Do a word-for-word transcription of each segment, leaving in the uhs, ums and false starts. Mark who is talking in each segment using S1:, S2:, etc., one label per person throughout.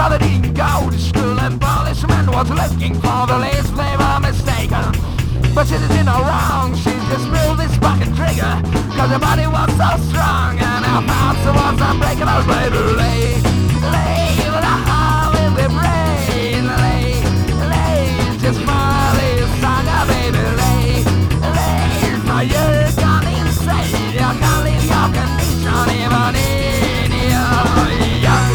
S1: brother didn't go to school and policeman was looking for the list. They were mistaken, but she didn't know wrong. She just pulled this fucking trigger, cause her body was so strong and her heart was unbreakable. Baby, lay, lay with a heart in the brain. Lay, lay, just smile this song, baby, lay, lay. So you're gone insane, you can't leave your condition even in your yeah.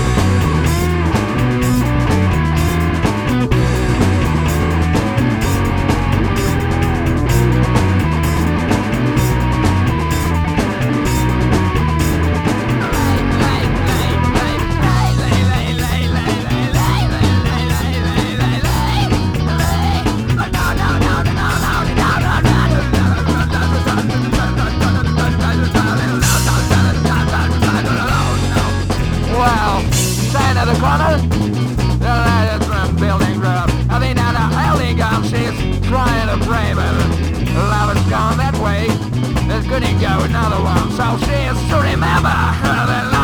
S1: The corner, the latest from building grub. I think now the hell gun, she's trying to pray, but love has gone that way. There's couldn't go another one, so she has to remember that